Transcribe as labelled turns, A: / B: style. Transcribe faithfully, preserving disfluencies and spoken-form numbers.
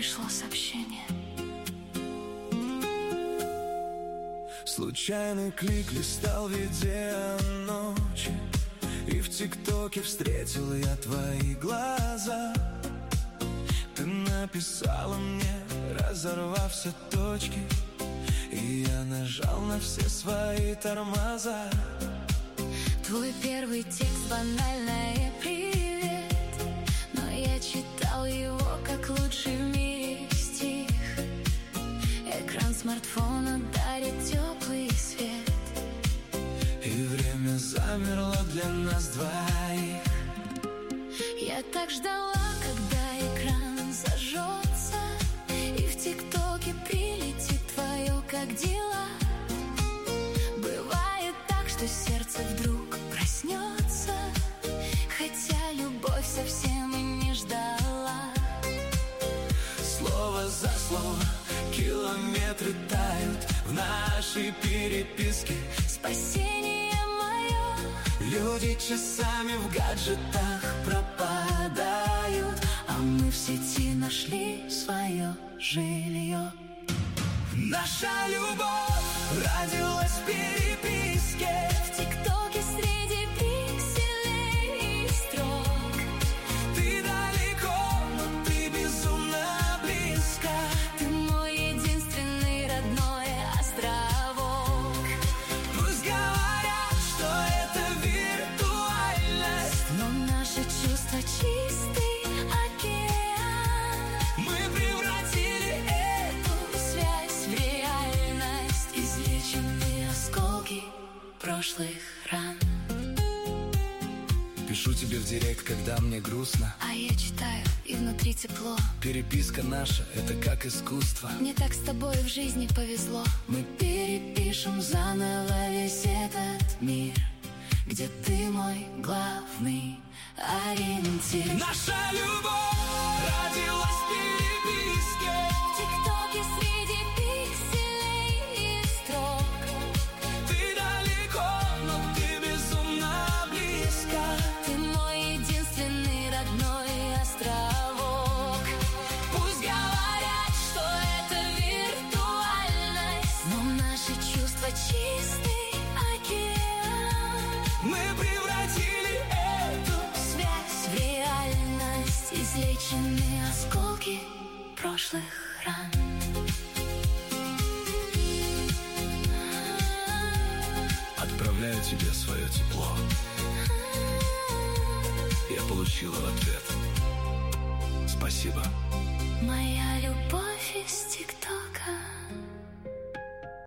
A: пришло сообщение.
B: Случайный клик листал видео ночи, и в ТикТоке встретил я твои глаза. Ты написала мне, разорвав все точки, и я нажал на все свои тормоза.
A: Твой первый текст банальное «Привет», но я читал его как лучший в мире стих. Экран смартфона дарит теплый свет,
B: и время замерло для нас двоих.
A: Я так ждала, когда экран зажжется, и в ТикТоке прилетит твое «Как дела?». Бывает так, что сердце вдруг проснется, хотя любовь совсем и не ждала.
B: Слово за слово километры тают в нашей переписке.
A: Спасение мое.
B: Люди часами в гаджетах пропадают,
A: а мы в сети нашли свое жилье.
B: Наша любовь родилась в переписке,
A: в ТикТоке среди пикселей и строк.
B: Ты далеко, но ты безумно близко.
A: Ты мой единственный родной островок.
B: Пусть говорят, что это виртуальность,
A: но наши чувства чистый океан.
B: Мы превратили
A: эту связь в реальность, излеченные осколки прошлых ран.
B: Пишу тебе в директ, когда мне грустно,
A: а я читаю, и внутри тепло.
B: Переписка наша — это как искусство.
A: Мне так с тобой в жизни повезло.
B: Мы перепишем заново весь этот мир,
A: где ты мой главный ориентир.
B: Наша любовь родилась в переписке,
A: в ТикТоке среди пикселей и строк.
B: Ты далеко, но ты безумно близко.
A: Ты мой единственный родной островок.
B: Пусть говорят, что это виртуальность,
A: но наши чувства чистый океан.
B: Мы превратили эту
A: связь в реальность, излеченные осколки прошлых ран.
B: Отправляю тебе свое тепло. Я получила в ответ: спасибо.
A: Моя любовь из ТикТока.